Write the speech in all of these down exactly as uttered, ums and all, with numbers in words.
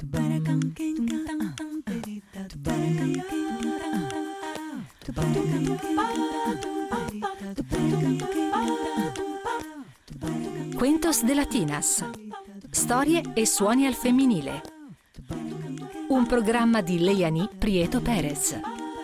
Cuentos de Latinas. Storie e suoni al femminile. Un programma di Leiani Prieto Perez.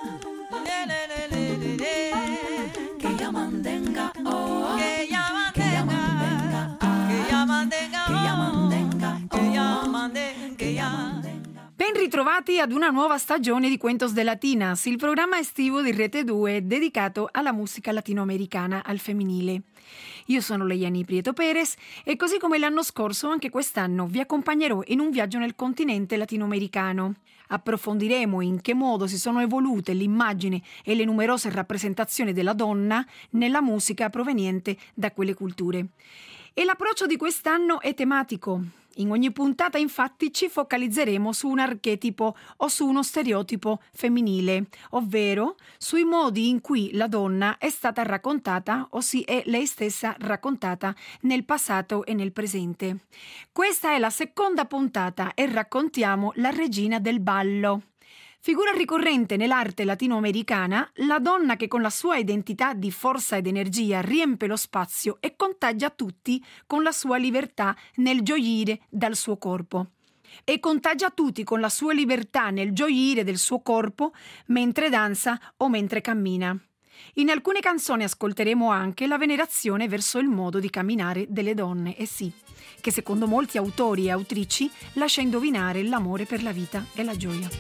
Ben ritrovati ad una nuova stagione di Cuentos de Latinas, il programma estivo di Rete due dedicato alla musica latinoamericana al femminile. Io sono Leiani Prieto Perez e così come l'anno scorso anche quest'anno vi accompagnerò in un viaggio nel continente latinoamericano. Approfondiremo in che modo si sono evolute l'immagine e le numerose rappresentazioni della donna nella musica proveniente da quelle culture. E l'approccio di quest'anno è tematico. In ogni puntata, infatti, ci focalizzeremo su un archetipo o su uno stereotipo femminile, ovvero sui modi in cui la donna è stata raccontata o si è lei stessa raccontata nel passato e nel presente. Questa è la seconda puntata e raccontiamo la regina del ballo. Figura ricorrente nell'arte latinoamericana, la donna che con la sua identità di forza ed energia riempie lo spazio e contagia tutti con la sua libertà nel gioire dal suo corpo. E contagia tutti con la sua libertà nel gioire del suo corpo mentre danza o mentre cammina. In alcune canzoni ascolteremo anche la venerazione verso il modo di camminare delle donne, e sì, che secondo molti autori e autrici lascia indovinare l'amore per la vita e la gioia.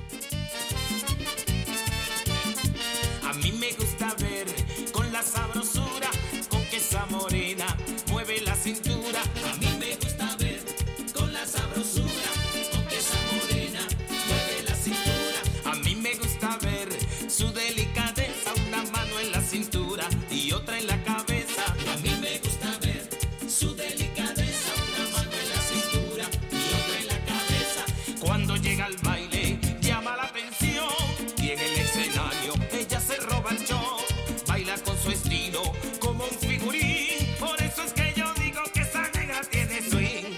A mí me gusta ver con la sabrosura con que esa morena mueve la cintura. A mí me gusta ver con la sabrosura con que esa morena mueve la cintura. A mí me gusta ver su delicadeza, una mano en la cintura y otra en la cabeza. A mí me gusta ver su delicadeza, una mano en la cintura y otra en la cabeza. Cuando llega al baile llama la atención y en el escenario ella se roba el show, baila con su estilo como un figurín, por eso es que yo digo que esa negra tiene swing.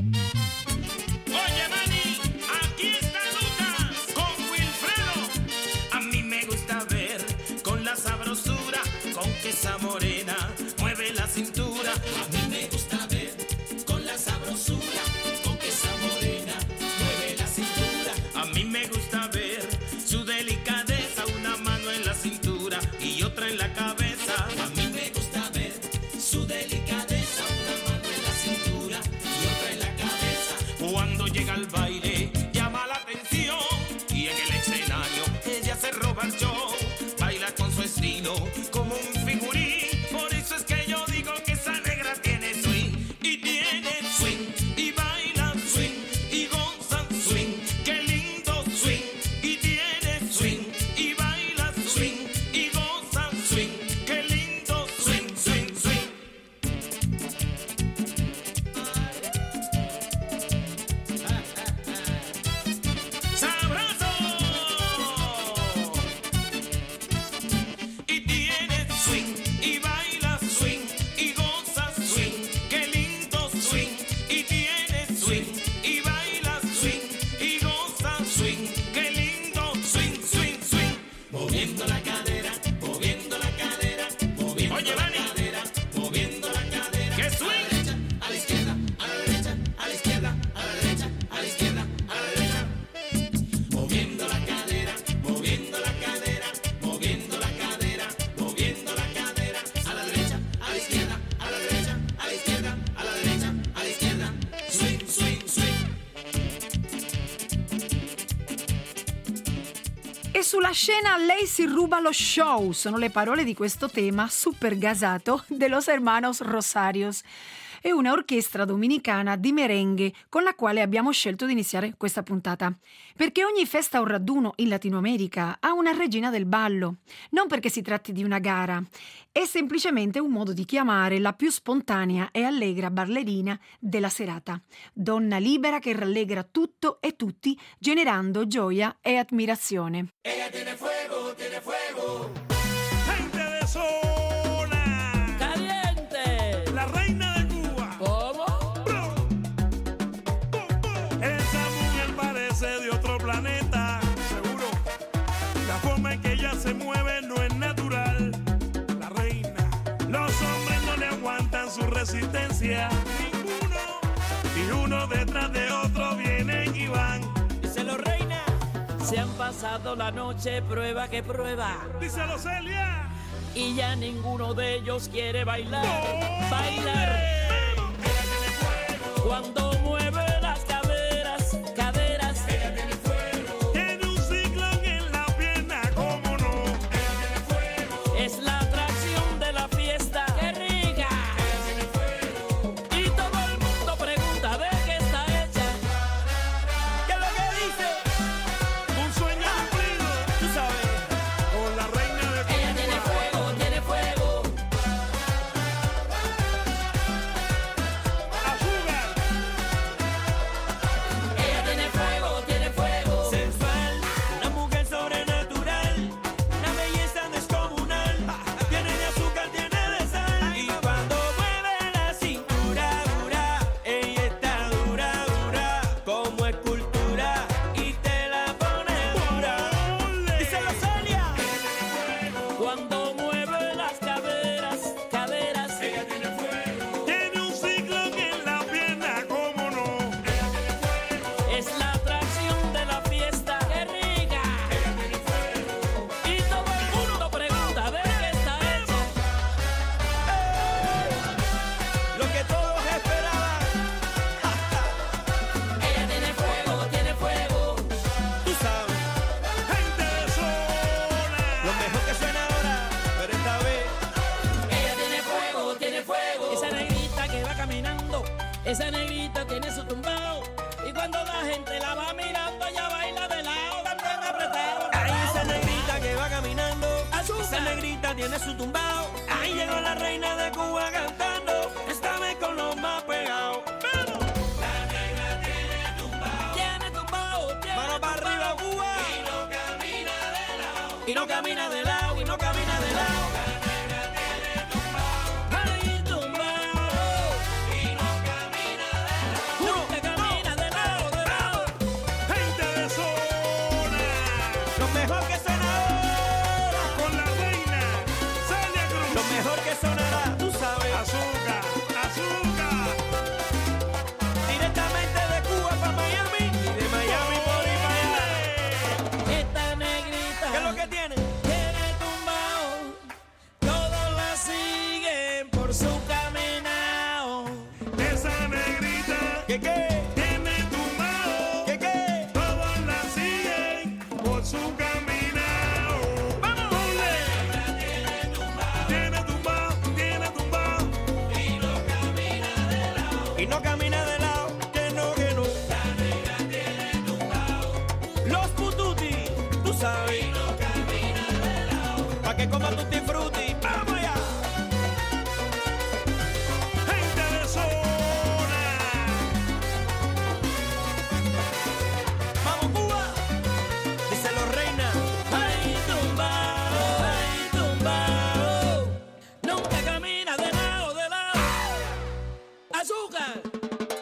Oye mani, aquí está Lucas con Wilfredo. A mí me gusta ver con la sabrosura con que esa morena mueve la cintura. A mí me gusta ver con la sabrosura con que esa morena mueve la cintura. A mí me gusta ver su delicadeza, una mano en la cintura y otra en la cabeza. A mí me gusta ver su delicadeza, una mano en la cintura y otra en la cabeza. Cuando llega al baile llama la atención y en el escenario ella se roba el show, baila con su estilo como un figurín, por eso es que yo digo que esa negra tiene swing y tiene swing y baila swing y goza swing, qué lindo swing y tiene swing y baila swing y goza swing, qué lindo swing, swing, swing. ¡Sabroso! Y tiene swing y baila swing y goza swing, qué lindo swing y tiene swing y baila swing y goza swing, qué lindo swing, swing, swing. Moviendo la cadera, moviendo la cadera, moviendo Oye, la Vani. cadera, moviendo la cadera. ¡Qué swing! A la izquierda, a la derecha, a la izquierda, a la derecha, a la izquierda, a la derecha. Moviendo la cadera, moviendo la cadera, moviendo la cadera, moviendo la cadera. A la derecha, a la izquierda, a la derecha, a la izquierda, a la derecha, a la izquierda. Swing, swing, swing. E sulla scena lei si ruba lo show, sono le parole di questo tema super gasato de los hermanos Rosarios. È una orchestra dominicana di merengue con la quale abbiamo scelto di iniziare questa puntata. Perché ogni festa o raduno in Latino America ha una regina del ballo. Non perché si tratti di una gara, è semplicemente un modo di chiamare la più spontanea e allegra ballerina della serata. Donna libera che rallegra tutto e tutti, generando gioia e ammirazione. Ella tiene fuego, tiene fuego. Gente de zona. Caliente. La reina de Cuba. ¿Cómo? Bro. Bum, bum. Esa mujer parece parece de otro planeta, seguro. La forma en que ella se mueve no es natural. La reina, los hombres no le aguantan su resistencia, ninguno. Y uno detrás de otro vienen y van. Díselo, reina. Se han pasado la noche, prueba que prueba. Díselo, Celia. Y ya ninguno de ellos quiere bailar. ¡No! Bailar. Cuando mueve las caderas, caderas. Ella tiene fuego. Tiene un ciclón en la pierna, ¿cómo no? Ella tiene fuego. Es la atracción de la fiesta. ¡Qué rica! Ella tiene fuego. Y todo el mundo pregunta de qué está hecha. ¿Qué es lo que dice? Un sueño cumplido. Tú sabes. Con la reina de Cuba. Ella tiene fuego, tiene fuego. Azúcar. Ella tiene fuego, tiene fuego. Sensual, una mujer sobrenatural, una belleza descomunal. Tiene de azúcar, tiene de sal. Y cuando mueve la cintura, dura, ella está dura, dura, como escultura. Y te la pone dura. Ole. Díselo, Celia. Cuando mueve las caderas, caderas. Ella tiene fuego. Tiene un ciclón en la pierna, ¿cómo no? Ella tiene fuego. Es la atracción de la fiesta. ¡Qué rica! Ella tiene fuego. Y todo el mundo pregunta de qué está hecha. Lo que todos esperaban. Ella tiene fuego, tiene fuego. Tú sabes, Gente de zona. lo mejor que suena ahora, pero esta vez. Ella tiene fuego, tiene fuego. Esa negrita que va caminando, esa negrita tiene su tumbao. Y cuando la gente la va mirando, ella baila de lado, dando apretado. Ahí esa negrita que va caminando, esa negrita tiene su tumbao. Ahí llegó la reina de Cuba cantando, esta vez con los más pegados. ¡Vamos! La negra tiene tumbao. Tiene tumbao, tiene Mano para arriba, Cuba. Y no camina de lado. Y no camina de lado, y no camina de lado. La negra tiene tumbao. Ahí tumbao. Y no camina de lado. Nunca camina de lado, de lado. Gente de zona. Lo mejor que suena ahora. Con la reina Celia Cruz. Lo mejor que sonará, tú sabes. Azúcar, azúcar. Directamente de Cuba para Miami. Y de Miami por ahí para allá. Esta negrita. ¿Qué es lo que tiene? Tiene tumbao. Todos la siguen por su caminao. Esa negrita ¿Qué qué? tiene tumbao. ¿Qué qué? Todos la siguen por su caminao. ¡Vamos! Ole. Tiene tumbao, tiene tumbao. Y no camina de lado, que no, que no. La negra tiene tumbao. Los pututi, tú sabes. Y no camina de lado. Pa' que coma tutti frutti. ¡Vamos allá! Gente de zona. ¡Vamos, Cuba! Díselo, reina. ¡Ay, tumbao! ¡Ay, tumbao! Nunca camina de lado, de lado. ¡Azúcar!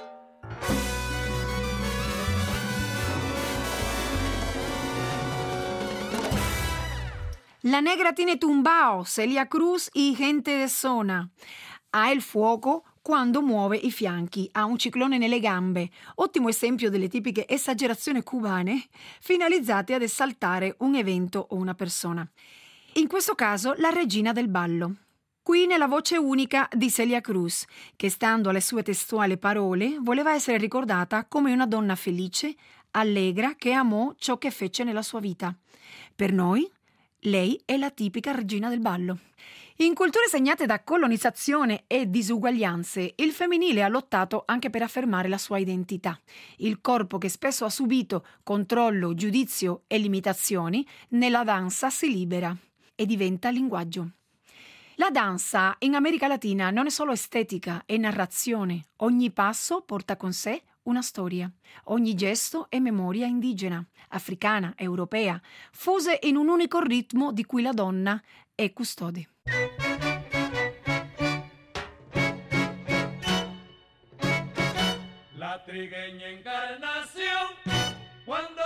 La negra tiene tumbao, Celia Cruz y Gente de zona. Ha il fuoco quando muove i fianchi, ha un ciclone nelle gambe. Ottimo esempio delle tipiche esagerazioni cubane finalizzate ad esaltare un evento o una persona. In questo caso la regina del ballo. Qui nella voce unica di Celia Cruz, che stando alle sue testuali parole voleva essere ricordata come una donna felice, allegra, che amò ciò che fece nella sua vita. Per noi, lei è la tipica regina del ballo. In culture segnate da colonizzazione e disuguaglianze, il femminile ha lottato anche per affermare la sua identità. Il corpo che spesso ha subito controllo, giudizio e limitazioni, nella danza si libera e diventa linguaggio. La danza in America Latina non è solo estetica, è narrazione. Ogni passo porta con sé una storia. Ogni gesto è memoria indigena, africana, europea, fuse in un unico ritmo di cui la donna è custode. La trigueña encarnación, cuando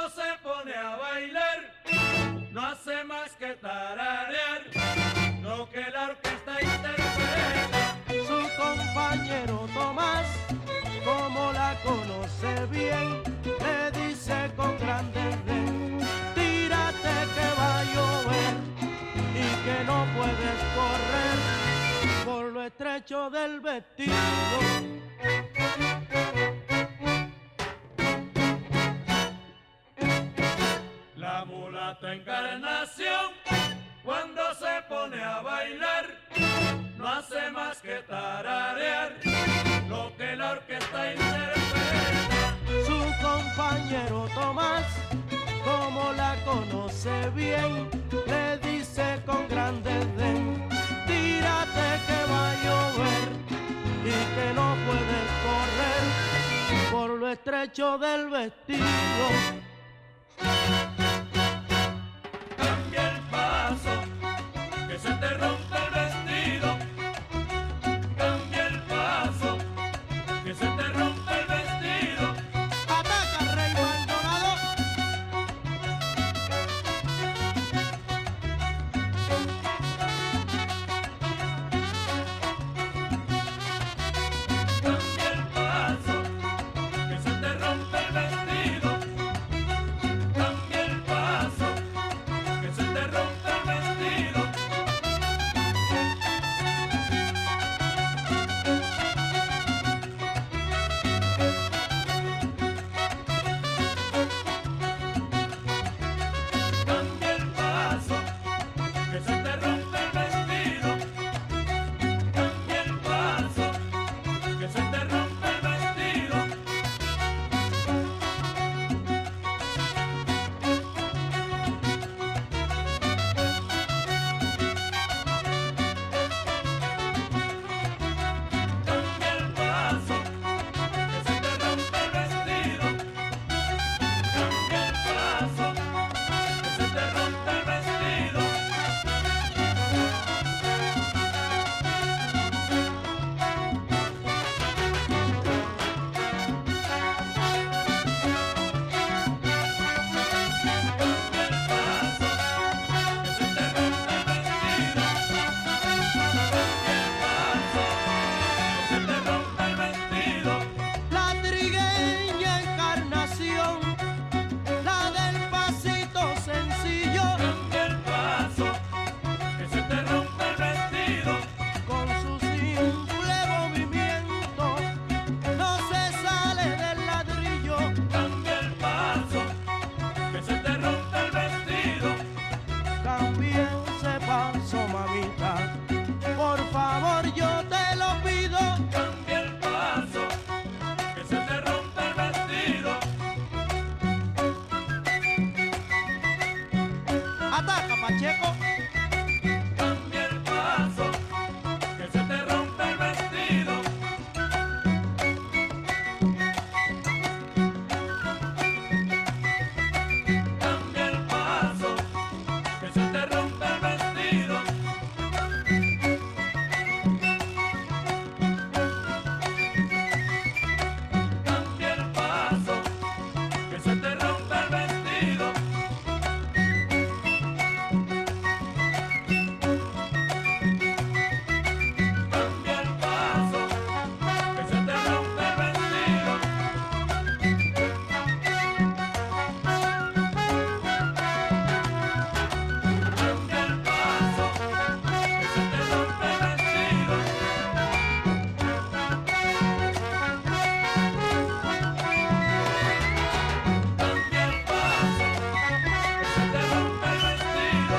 estrecho del vestido. La mulata Encarnación, cuando se pone a bailar, no hace más que tararear lo que la orquesta interpreta. Su compañero Tomás, como la conoce bien, le dice con gran desdén: tírate que va a llover y que no puedes correr por lo estrecho del vestido. Cambia el paso, que se te rompe el vestido. Cambia el paso, que se te rompe el vestido. Ataca, Rey Maldonado. Cambia el paso, que se te rompe el vestido. Cambia el paso, que se te rompe el vestido. Cambia el paso, que se te rompe el vestido. Cambia el paso, que se te rompe el vestido. Cambia el paso, que se te rompe el vestido. Cambia el paso, que se te rompe el vestido. Cambia el paso, que se te rompe el vestido. Cambia el paso, que se te rompe el vestido. La trigueña Encarnación, la del pasito sencillo, Cambia el paso, que se te rompe el vestido. con su simple movimiento no se sale del ladrillo. Cambia el paso, que se te rompe el vestido. Cambia ese paso, mamita, por favor yo te lo pido. Cambia el paso, que se te rompe el vestido. Ataca, Pacheco. Cambia el paso, que se te rompe el vestido. Cambia el paso, que se te rompe el vestido. Cambia el paso, que se te rompe el vestido. Cambia el paso, que se te rompe el vestido. Cambia el paso, que se te rompe el vestido. Cambia el paso, que se te rompe el vestido.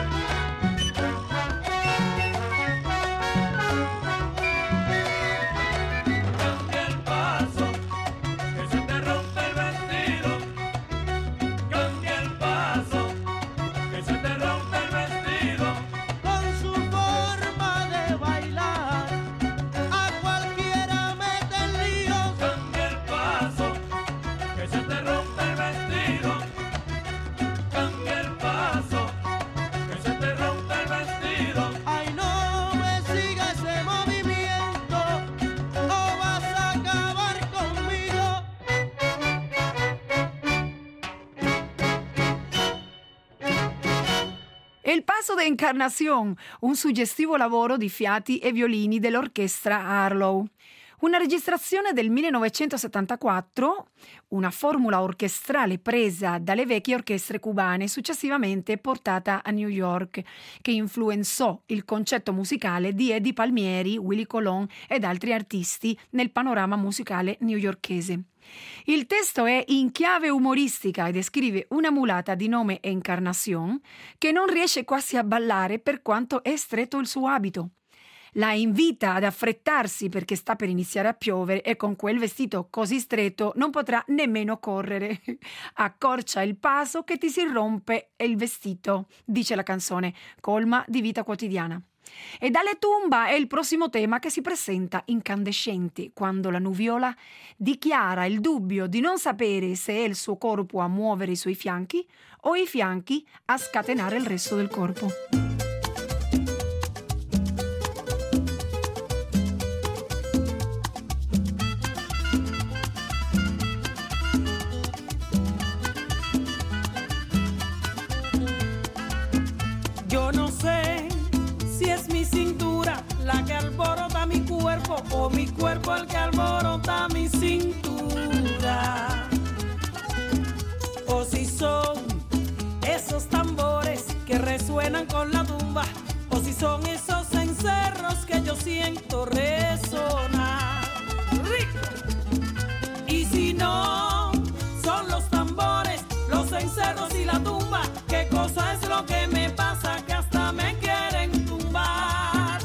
Cambia el paso, que se te rompe el vestido. Cambia el paso, que se te rompe el vestido. Con su forma de bailar a cualquiera mete en líos. Cambia el paso, que se te rompe el vestido. Cambia el paso, que se te rompe el vestido. Ay, no me siga ese movimiento o vas a acabar conmigo. Il passo de Encarnación, un suggestivo lavoro di fiati e violini dell'orchestra Harlow. Una registrazione del millenovecentosettantaquattro, una formula orchestrale presa dalle vecchie orchestre cubane, successivamente portata a New York, che influenzò il concetto musicale di Eddie Palmieri, Willie Colon ed altri artisti nel panorama musicale newyorkese. Il testo è in chiave umoristica e descrive una mulata di nome Encarnación che non riesce quasi a ballare per quanto è stretto il suo abito. La invita ad affrettarsi perché sta per iniziare a piovere e con quel vestito così stretto non potrà nemmeno correre. Accorcia il paso che ti si rompe il vestito, dice la canzone, colma di vita quotidiana. E Dale Tumba è il prossimo tema che si presenta incandescente quando la Nuviola dichiara il dubbio di non sapere se è il suo corpo a muovere i suoi fianchi o i fianchi a scatenare il resto del corpo. Yo no sé si es mi cintura la que alborota mi cuerpo o mi cuerpo el que alborota mi cintura. O si son esos tambores que resuenan con la tumba, o si son esos encerros que yo siento resonar. ¡Rico! Y si no son los tambores, los encerros y la tumba, ¿qué cosa es lo que me pasa que hasta me quieren tumbar?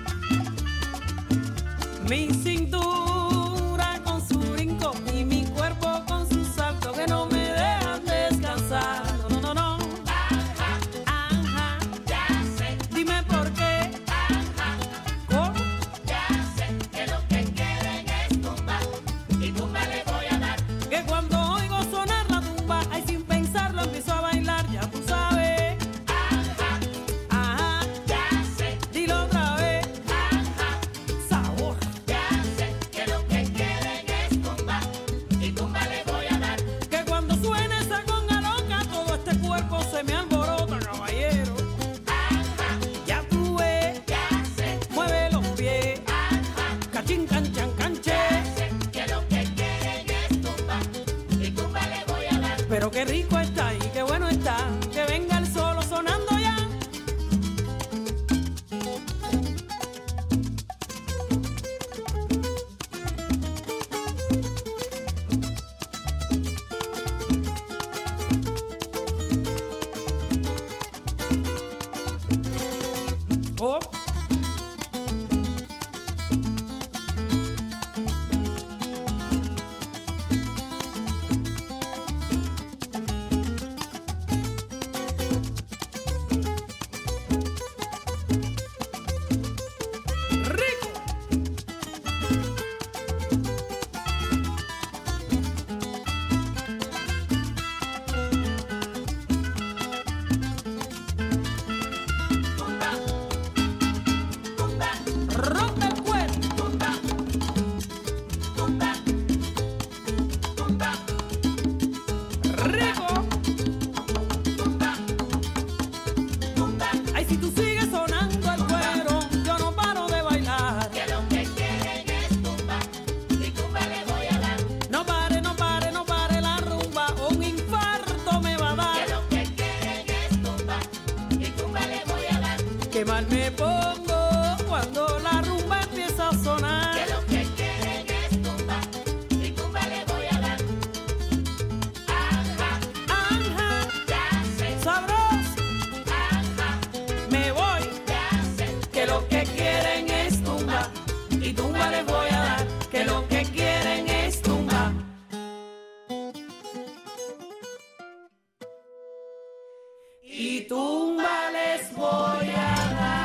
Mi cintura con su brinco y mi cuerpo con su salto que no me dejan descansar. No, no, no, no. Ajá, ajá, ya sé. Dime por qué. Ajá, ¿cómo? Ya sé que lo que quieren es tumbar y tumba le voy a dar. Que cuando oigo sonar la tumba, ay, sin pensarlo empiezo a bailar, ya tú sabes. Ajá, ajá, ya sé. Dilo otra vez. Ajá, sabor. Ya sé que lo que quieren es tumba y tumba le voy a dar. Que cuando suene esa conga loca, todo este cuerpo se me alborota, caballero. Ajá, ya tú ves. Ya sé. Mueve los pies. Ajá, cachín, canchan, canche. Ya sé que lo que quieren es tumba y tumba le voy a dar. Pero qué rico está y qué bueno está, que venga el solo sonando ya. Oh. Rico. Rompe el cuerpo. Tumba. Tumba. Tumba. Rico. Tumba. Tumba. Ay, si tú sigues sonando el cuero, yo no paro de bailar. Que lo que quieren es tumba y tumba le voy a dar. No pare, no pare, no pare la rumba, un infarto me va a dar. Que lo que quieren es tumba y tumba le voy a dar. Qué mal me pongo cuando la rumba empieza a sonar. Que lo que quieren es tumba y tumba le voy a dar. Ajá, ajá, ya sé. Sabroso. Ajá, me voy. Ya sé. Que lo que quieren es tumba y tumba les voy a dar. Que lo que quieren es tumba. Y tumba les voy a dar.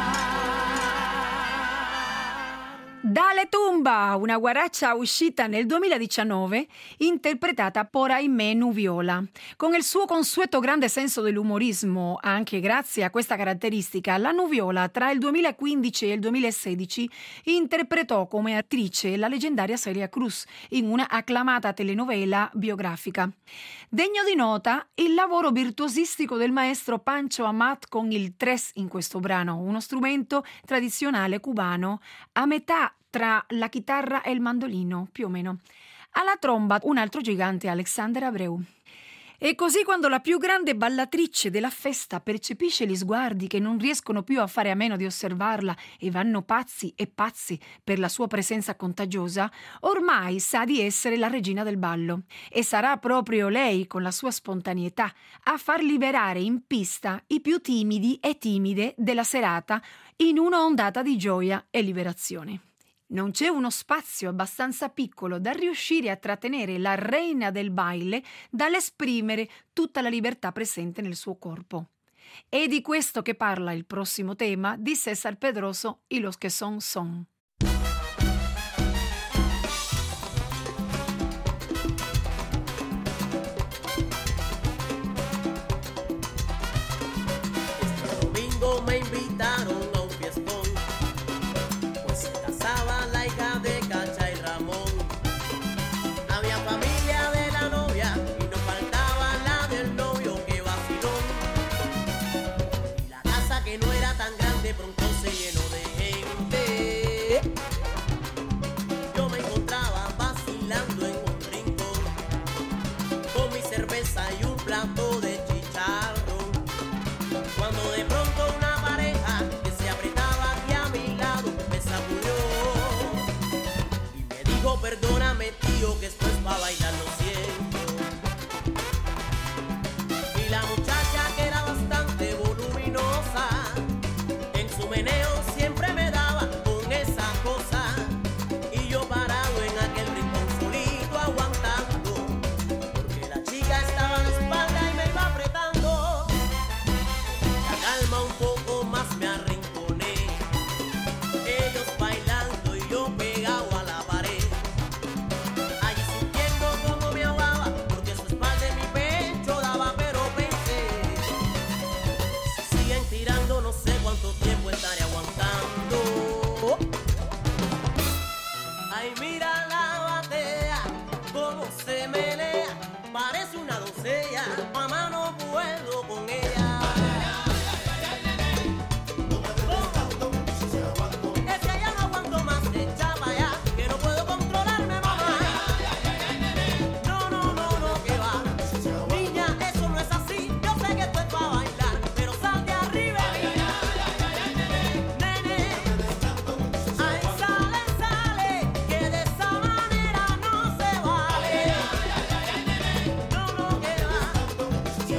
Dale Tumba, una guaraccia uscita nel duemiladiciannove, interpretata por Aimé Nuviola. Con il suo consueto grande senso dell'umorismo, anche grazie a questa caratteristica, la Nuviola tra il duemilaquindici e il duemilasedici interpretò come attrice la leggendaria Celia Cruz in una acclamata telenovela biografica. Degno di nota il lavoro virtuosistico del maestro Pancho Amat con il tres in questo brano, uno strumento tradizionale cubano a metà tra la alla chitarra e il mandolino, più o meno. Alla tromba un altro gigante, Alexander Abreu. E così quando la più grande ballatrice della festa percepisce gli sguardi che non riescono più a fare a meno di osservarla e vanno pazzi e pazzi per la sua presenza contagiosa, ormai sa di essere la regina del ballo. E sarà proprio lei, con la sua spontaneità, a far liberare in pista i più timidi e timide della serata in una ondata di gioia e liberazione. Non c'è uno spazio abbastanza piccolo da riuscire a trattenere la reina del baile dall'esprimere tutta la libertà presente nel suo corpo. È di questo che parla il prossimo tema di César Pedroso, Y los que son, son. Este domingo me invitaron a un fiestón, pues se casaba la hija de Cacha y Ramón. Había familia de la novia y no faltaba la del novio, que vacilón. Y la casa, que no era tan grande, pronto se llenó de gente. Yo me encontraba vacilando en un rincón con mi cerveza y un plato de chicharrón, cuando de pronto una pareja que se apretaba aquí a mi lado me sacudió y me dijo: perdóname, tío, que esto es pa' bailar, lo siento. Y la muchacha, que era bastante voluminosa, en su meneo siempre me daba con esa cosa, y yo parado en aquel rincón solito aguantando, porque la chica estaba de espalda y me iba apretando. La calma un poco más me arrinconé, ellos bailando y yo pegado a la pared, allí sintiendo como me ahogaba, porque su espalda en mi pecho daba, pero pensé, si siguen tirando no sé cuánto tiempo estaré aguantando. Ay, mira la batea, cómo se menea, parece una doncella, mamá, no puedo con ella. Es que ya no aguanto más, echa pa' allá, que no puedo controlarme, mamá. No, no, no, no, que va. Niña, eso no es así, yo sé que esto es pa' bailar, pero sal de arriba. Nene, ay, sale, sale, que de esa manera no se vale. No, no, que va.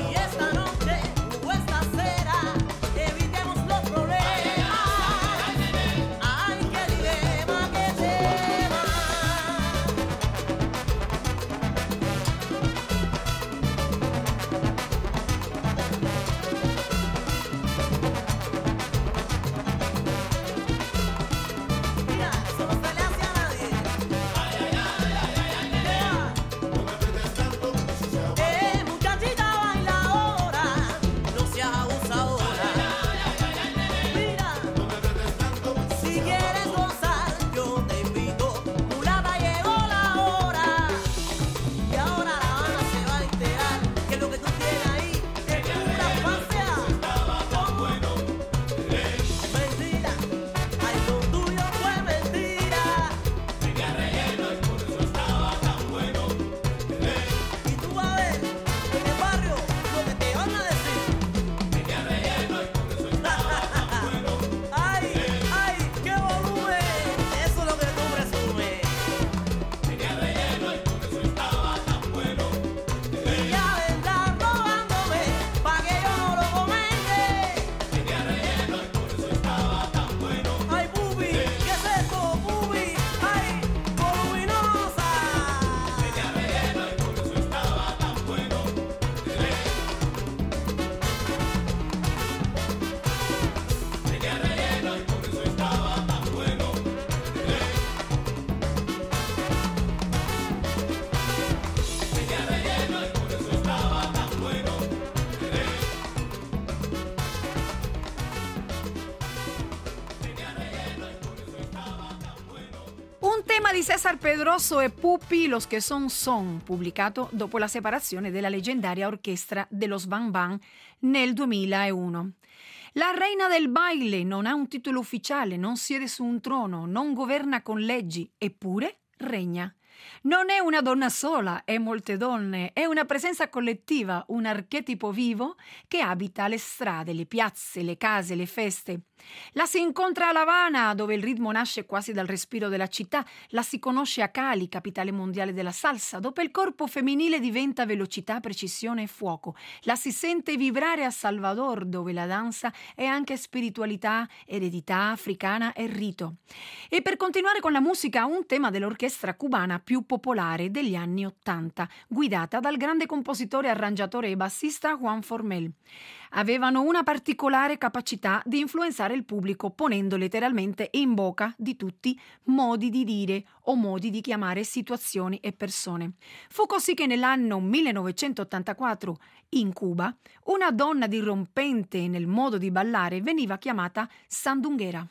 di Cesar Pedroso e Pupi, Los che son son, pubblicato dopo la separazione della leggendaria orchestra dello Bang Bang nel duemilauno. La reina del baile non ha un titolo ufficiale, non siede su un trono, non governa con leggi, eppure regna. Non è una donna sola, è molte donne, è una presenza collettiva, un archetipo vivo che abita le strade, le piazze, le case, le feste. La si incontra a La Habana, dove il ritmo nasce quasi dal respiro della città, la si conosce a Cali, capitale mondiale della salsa, dove il corpo femminile diventa velocità, precisione e fuoco. La si sente vibrare a Salvador, dove la danza è anche spiritualità, eredità africana e rito. E per continuare con la musica, un tema dell'orchestra cubana più popolare degli anni Ottanta, guidata dal grande compositore, arrangiatore e bassista Juan Formel. Avevano una particolare capacità di influenzare il pubblico, ponendo letteralmente in bocca di tutti modi di dire o modi di chiamare situazioni e persone. Fu così che nell'anno millenovecentottantaquattro, in Cuba, una donna dirompente nel modo di ballare veniva chiamata sandunguera.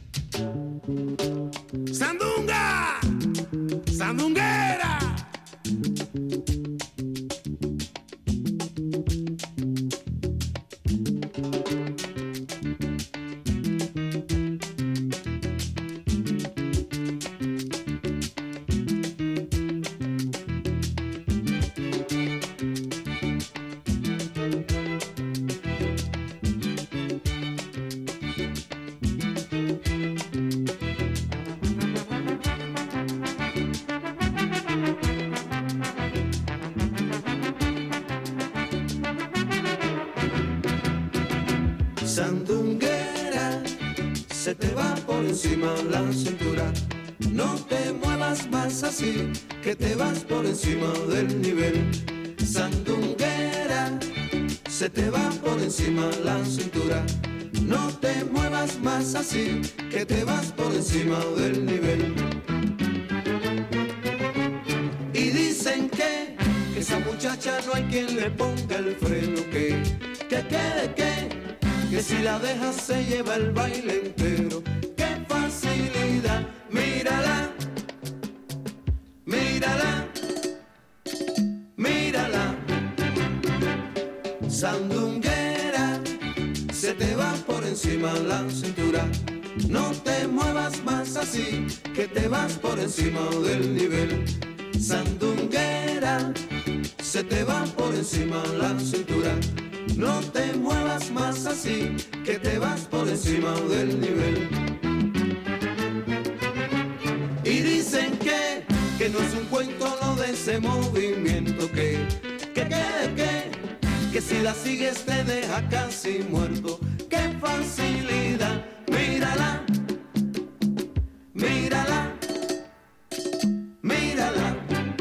Sandunga! Sandunguera! Sandunguera, se te va por encima la cintura. No te muevas más así, que te vas por encima del nivel. Sandunguera, se te va por encima la cintura. No te muevas más así, que te vas por encima del nivel. Y dicen que, que esa muchacha no hay quien le ponga el freno, que, que, que, que. Que si la dejas se lleva el baile entero. ¡Qué facilidad! Mírala, mírala, mírala. Sandunguera, se te va por encima la cintura. No te muevas más así, que te vas por encima del nivel. Sandunguera, se te va por encima la cintura. No te muevas más así, que te vas por encima del nivel. Y dicen que, que no es un cuento lo de ese movimiento, que, que, que, que, que si la sigues te deja casi muerto. ¡Qué facilidad! Mírala, mírala, mírala.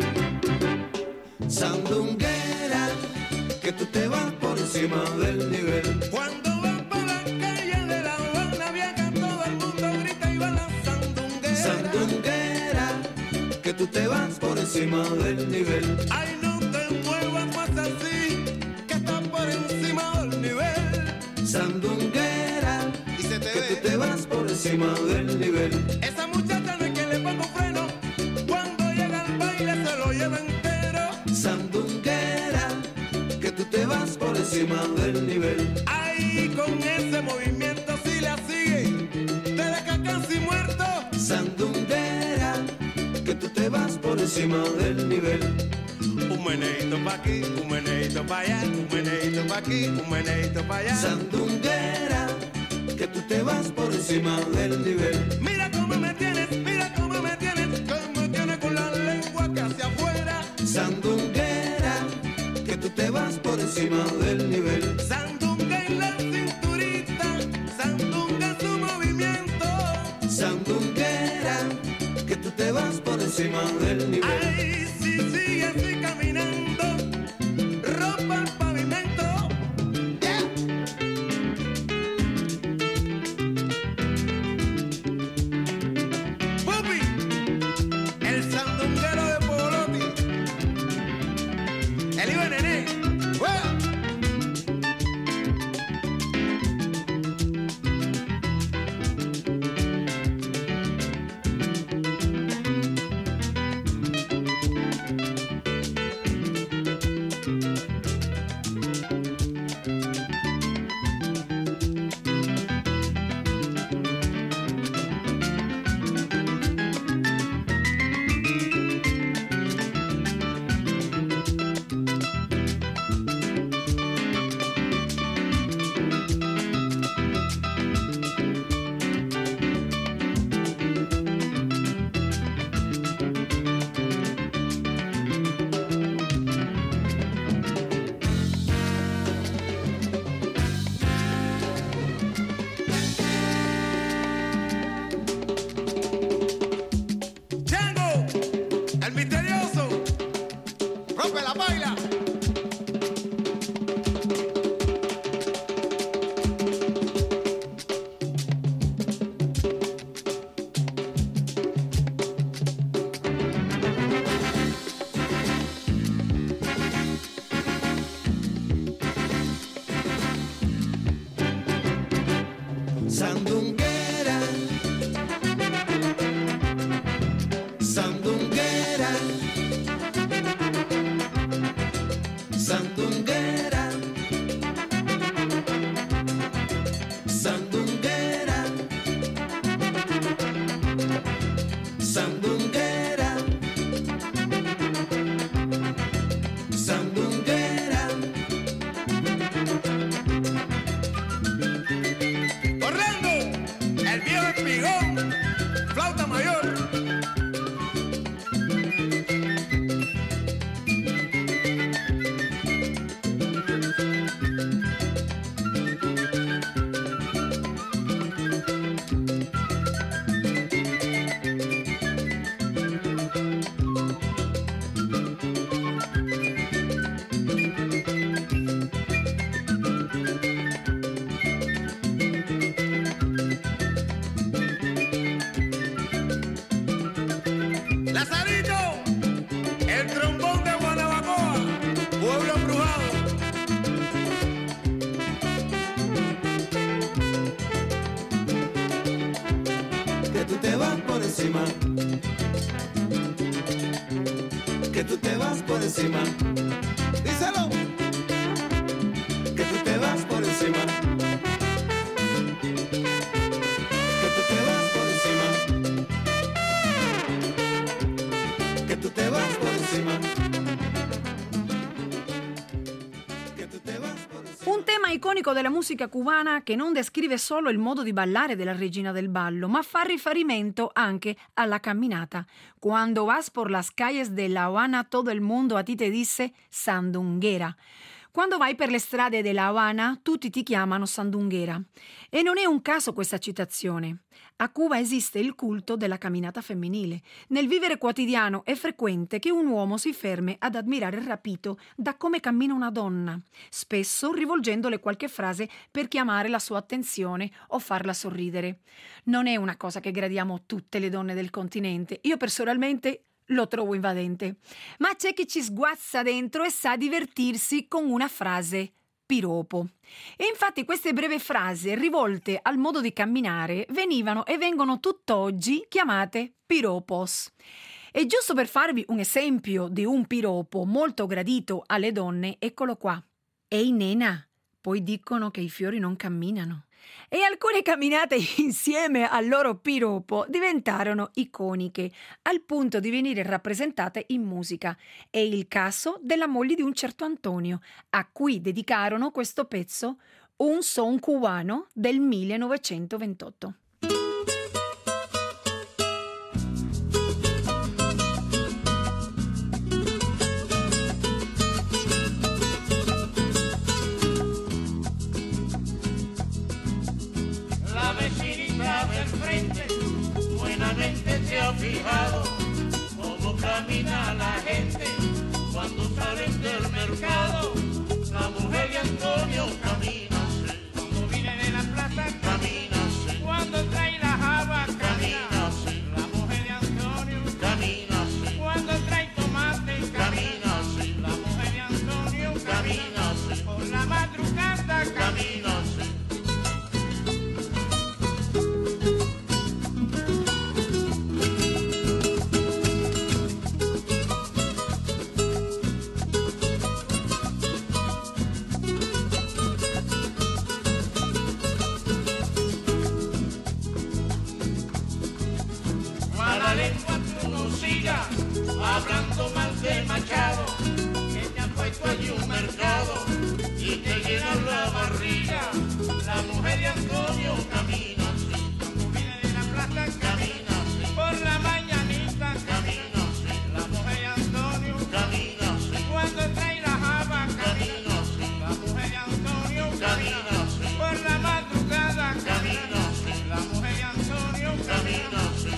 Sandunguera, que tú te vas por encima del nivel. Cuando vas por la calle de La Habana Vieja, todo el mundo grita y va la sandunguera. Sandunguera, que tú te vas por encima del nivel. Ay, no te muevas más así, que estás por encima del nivel. Sandunguera, Y se te que ve. tú te vas por encima del nivel. Esa muchacha no hay quien le ponga un freno, cuando llega al baile se lo lleva entero. Sandunguera, que tú te vas por encima del nivel. Ay, con ese movimiento si la sigue, te deja casi muerto. Sandunguera, que tú te vas por encima del nivel. Un meneito pa' aquí, un meneito pa' allá, un meneito pa' aquí, un meneito pa' allá. Sandunguera, que tú te vas por encima del nivel. Mira cómo me tienes, mira cómo me tienes, cómo me tienes con la lengua casi afuera. Sandunguera, que tú te vas por encima del nivel. Sandunga en la cinturita, sandunga en su movimiento. Sandunguera, que tú te vas por encima del nivel. Ay, si sigue así caminando, rompa el pavimento. Yeah. Pupi, el sandunguero de Polotti, el hijo de Nené. ¡Juega! Sandunguera, sandunguera, sandunguera, sandunguera. Orlando, el viejo espigón, flauta mayor. Lazarito, el trombón de Guanabacoa, pueblo embrujado. Que tú te vas por encima, que tú te vas por encima, díselo, que tú te vas por encima, que tú te vas por encima, que tú te vas por encima, che tu te vas por encima. Un tema iconico della musica cubana che non descrive solo il modo di ballare della regina del ballo, ma fa riferimento anche alla camminata. Cuando vas por las calles de La Habana, todo el mundo a ti te dice sandunguera. Quando vai per le strade della Habana, tutti ti chiamano sandunguera. E non è un caso questa citazione. A Cuba esiste il culto della camminata femminile. Nel vivere quotidiano è frequente che un uomo si fermi ad ammirare rapito da come cammina una donna, spesso rivolgendole qualche frase per chiamare la sua attenzione o farla sorridere. Non è una cosa che gradiamo tutte le donne del continente. Io personalmente lo trovo invadente. Ma c'è chi ci sguazza dentro e sa divertirsi con una frase piropo. E infatti queste brevi frasi rivolte al modo di camminare venivano e vengono tutt'oggi chiamate piropos. E giusto per farvi un esempio di un piropo molto gradito alle donne, eccolo qua. Ehi nena, poi dicono che i fiori non camminano. E alcune camminate insieme al loro piropo diventarono iconiche, al punto di venire rappresentate in musica. È il caso della moglie di un certo Antonio, a cui dedicarono questo pezzo, Un son cubano del millenovecentoventotto. Se ha fijado cómo camina la gente cuando salen del mercado. La mujer de Antonio camina así. Cuando viene de la plaza camina así. Cuando trae la java camina así. La mujer de Antonio camina así. Cuando trae tomate camina así. La mujer de Antonio camina así. Por la madrugada camina así. Hablando mal de Machado, que te han puesto allí un mercado y te llenan la barriga. La mujer de Antonio camina así. Cuando viene de la plaza camina así. Por la mañanita camina así. La mujer de Antonio camina así. Cuando trae la java camina así. La mujer de Antonio camina así. Por la madrugada camina así. La mujer de Antonio camina así.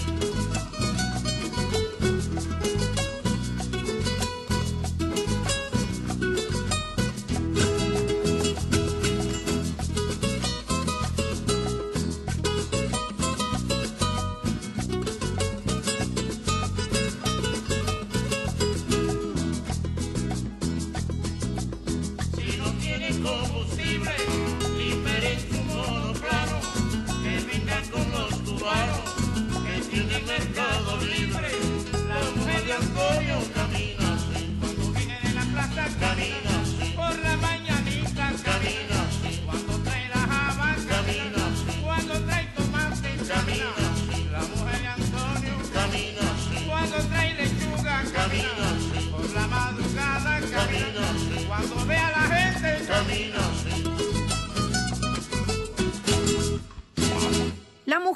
Antonio camina así. Cuando viene de la plaza camina así. Por la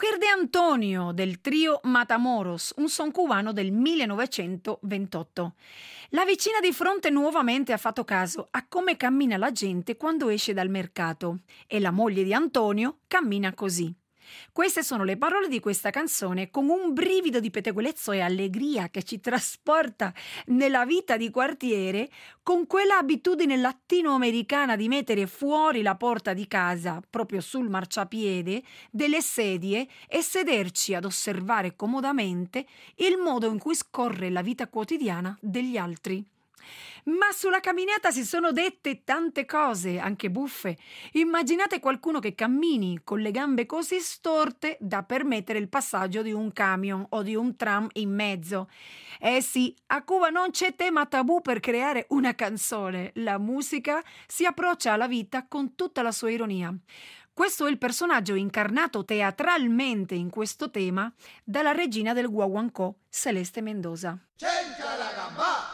Mujer de Antonio del trio Matamoros, un son cubano del millenovecentoventotto. La vicina di fronte nuovamente ha fatto caso a come cammina la gente quando esce dal mercato e la moglie di Antonio cammina così. Queste sono le parole di questa canzone, con un brivido di pettegolezzo e allegria che ci trasporta nella vita di quartiere, con quella abitudine latinoamericana di mettere fuori la porta di casa, proprio sul marciapiede, delle sedie e sederci ad osservare comodamente il modo in cui scorre la vita quotidiana degli altri. Ma sulla camminata si sono dette tante cose, anche buffe. Immaginate qualcuno che cammini con le gambe così storte da permettere il passaggio di un camion o di un tram in mezzo. Eh sì, a Cuba non c'è tema tabù per creare una canzone. La musica si approccia alla vita con tutta la sua ironia. Questo è il personaggio incarnato teatralmente in questo tema dalla regina del guaguancó, Celeste Mendoza. Chencha la gamba.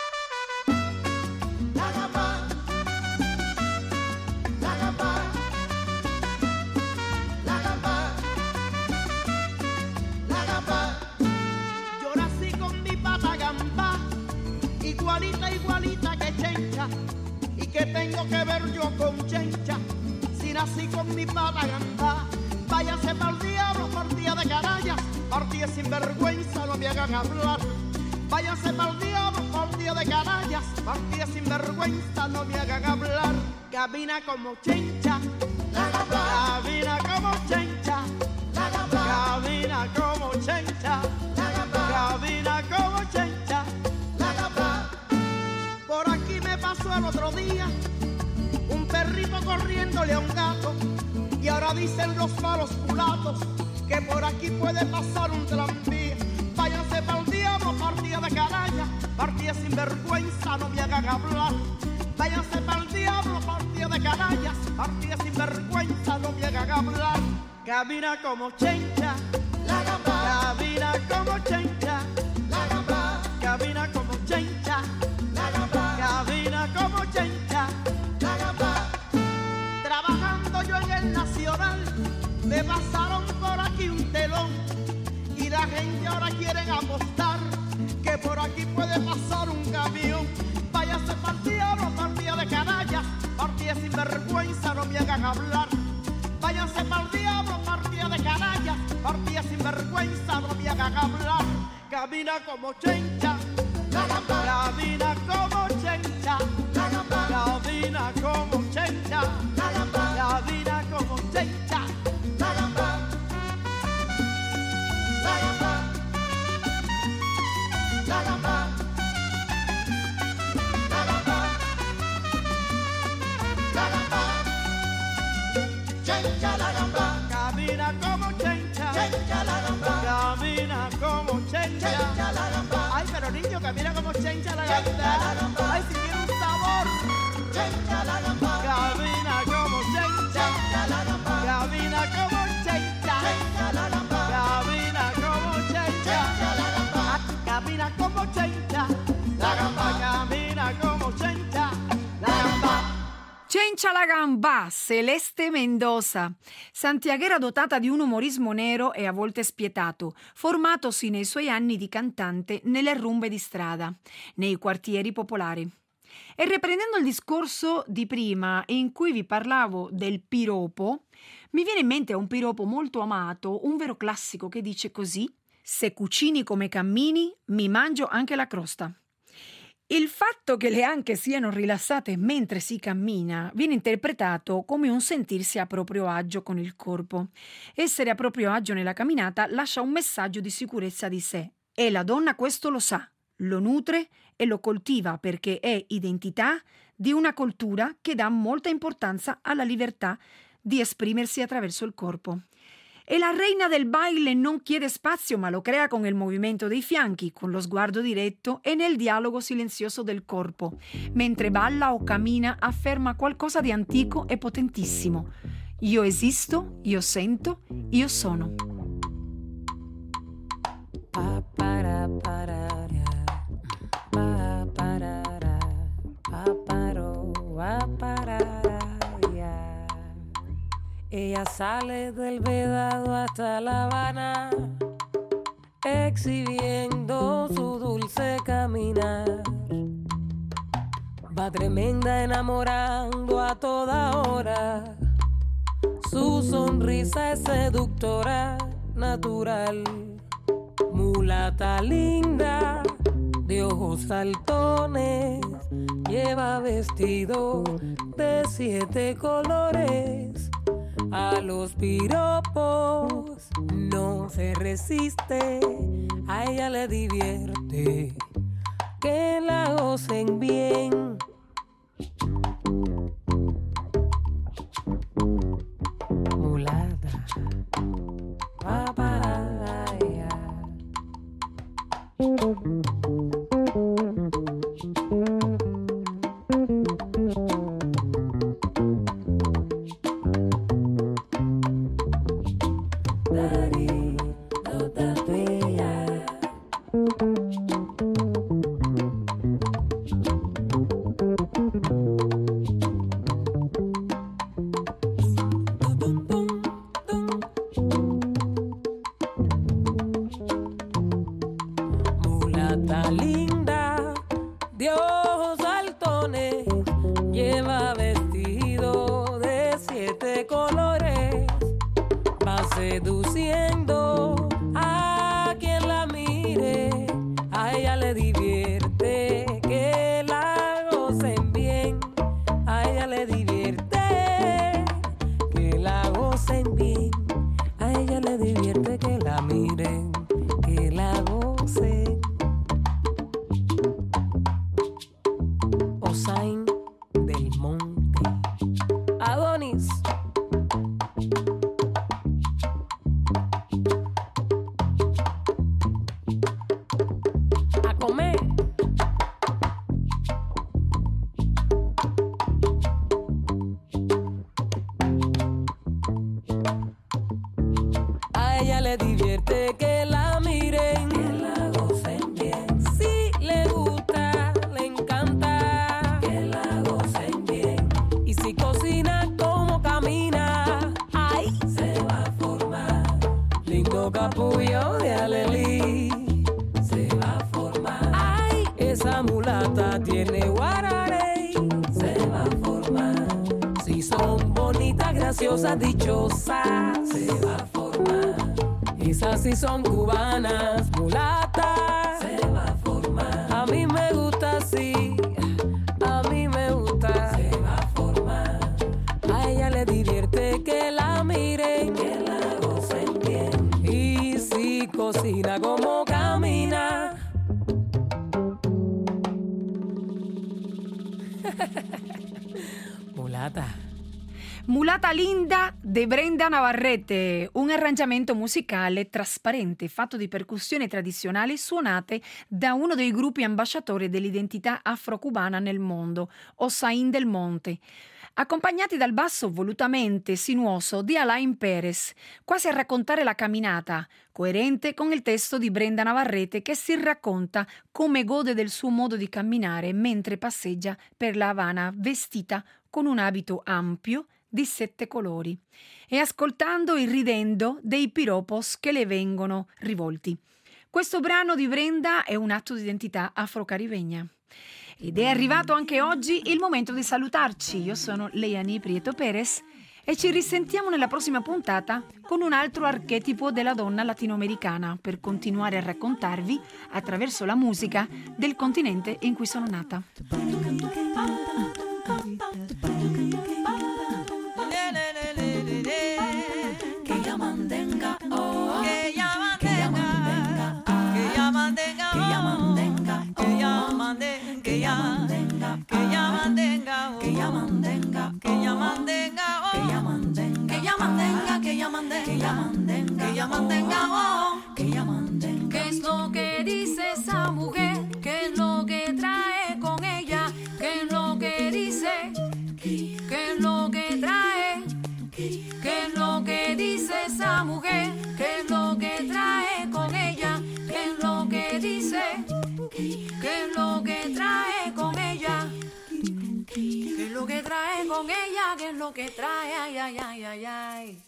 Igualita, igualita que Chencha, y que tengo que ver yo con Chencha, si nací con mi pata gamba. Váyase pa'l diablo, partida de canallas, partida sin vergüenza, no me hagan hablar. Váyase pa'l diablo, partida de canallas, partida sin vergüenza, no me hagan hablar. Camina como Chencha, la gamba. Camina como Chencha, la gamba. Camina como Chencha, la gamba. Camina como Chencha. Por aquí me pasó el otro día un perrito corriéndole a un gato, y ahora dicen los malos mulatos que por aquí puede pasar un tranvía. Váyanse pa'l diablo, partida de canalla, partida sin vergüenza, no me hagan hablar. Váyanse pa'l diablo, partida de canallas, partida sin vergüenza, no me hagan hablar. Camina como Chencha, la gamba. Camina como Chencha, la gamba. Camina como Chencha, la gamba. Camina como Chencha, la gamba. Trabajando yo en el Nacional, me pasaron por aquí un telón, y la gente ahora quiere apostar que por aquí puede pasar un camión. Váyase pa'l diablo, partida de canallas, partida sin vergüenza, no me hagan hablar. Váyanse pa'l diablo, partida de canallas, partida sin vergüenza, no me hagan hablar. Camina como Chencha, la gamba. Camina como Chencha, la gamba. Camina como Chencha, la gamba. Camina como Chencha, la gamba. La gamba. La gamba. La gamba. La gamba. Chencha la gamba. Camina como Chencha, Chencha la gamba. Camina como Chencha, Chencha la gamba. Ay, pero niño, camina como Chencha la gamba. Chencha la gamba. Ay, si tiene un sabor. Chencha la gamba. Camina como Chencha, Chencha la gamba. Camina como Chencha, Chencha la gamba. Camina como Chencha, Chencha la gamba. Camina como Chencha, la gamba. Camina como Chencha, la gamba. Chencha la gamba, Celeste Mendoza, santiaghera dotata di un umorismo nero e a volte spietato, formatosi nei suoi anni di cantante nelle rumbe di strada, nei quartieri popolari. E riprendendo il discorso di prima in cui vi parlavo del piropo, mi viene in mente un piropo molto amato, un vero classico che dice così: se cucini come cammini, mi mangio anche la crosta. Il fatto che le anche siano rilassate mentre si cammina viene interpretato come un sentirsi a proprio agio con il corpo. Essere a proprio agio nella camminata lascia un messaggio di sicurezza di sé, e la donna questo lo sa, lo nutre e lo coltiva perché è identità di una cultura che dà molta importanza alla libertà di esprimersi attraverso il corpo. E la reina del baile non chiede spazio, ma lo crea con il movimento dei fianchi, con lo sguardo diretto e nel dialogo silenzioso del corpo. Mentre balla o cammina afferma qualcosa di antico e potentissimo. Io esisto, io sento, io sono. Pa para para pa para pa paro pa para ya. Ella sale del Vedado hasta La Habana, exhibiendo su dulce caminar. Va tremenda enamorando a toda hora. Su sonrisa es seductora, natural. Mulata linda, de ojos saltones, lleva vestido de siete colores. A los piropos no se resiste, a ella le divierte que la gocen bien. Mulata, papaya. Mulata linda, de ojos saltones, lleva vestido de siete colores. Va seduciendo a quien la mire, a ella le divierte que la gocen bien. A ella le divierte que la gocen bien. A ella le divierte que la miren, que la gocen. Osain del Monte, Adonis. A comer. A ella le divierte que la miren, que la gocen bien. Si le gusta, le encanta, que la gocen bien. Y si cocina como camina, ay, se va a formar lindo capullo de alelí. Se va a formar, ay, esa mulata tiene guararey. Se va a formar, si son bonitas, graciosas, dichosas. Se va a formar, esas sí son cubanas, mulatas. Se va a formar, a mí me gusta así, a mí me gusta. Se va a formar, a ella le divierte que la miren, que la gocen bien. Y si cocina como camina. Mulata. Mulata linda de Brenda Navarrete, un arrangiamento musicale trasparente fatto di percussioni tradizionali suonate da uno dei gruppi ambasciatori dell'identità afro-cubana nel mondo, Osain del Monte, accompagnati dal basso volutamente sinuoso di Alain Perez, quasi a raccontare la camminata, coerente con il testo di Brenda Navarrete che si racconta come gode del suo modo di camminare mentre passeggia per La Habana vestita con un abito ampio di sette colori e ascoltando e ridendo dei piropos che le vengono rivolti. Questo brano di Brenda è un atto di identità afro-caribegna. Ed è arrivato anche oggi il momento di salutarci. Io sono Leiani Prieto Perez e ci risentiamo nella prossima puntata con un altro archetipo della donna latinoamericana per continuare a raccontarvi, attraverso la musica, del continente in cui sono nata. Que ella mandenga, oh, que ella mandenga, que ella mandenga, que ella mandenga, que ella mandenga, que ella mandenga, que ella mandenga, que ella mandenga, que ella mandenga, que ella mandenga, que ella mandenga, que ella mandenga, que ella mandenga, que ella mandenga, oh, que ella mandenga. ¿Qué es lo que dice esa mujer? ¿Qué es lo que trae con ella? ¿Qué es lo que dice? ¿Qué es lo que trae? ¿Qué es lo que dice esa mujer? ¿Qué es lo que trae con ella? ¿Qué es lo que dice? ¿Qué es lo que trae con ella? ¿Qué es lo que trae? trae con ella? ¿Qué es lo que trae? Ay, ay, ay, ay, ay.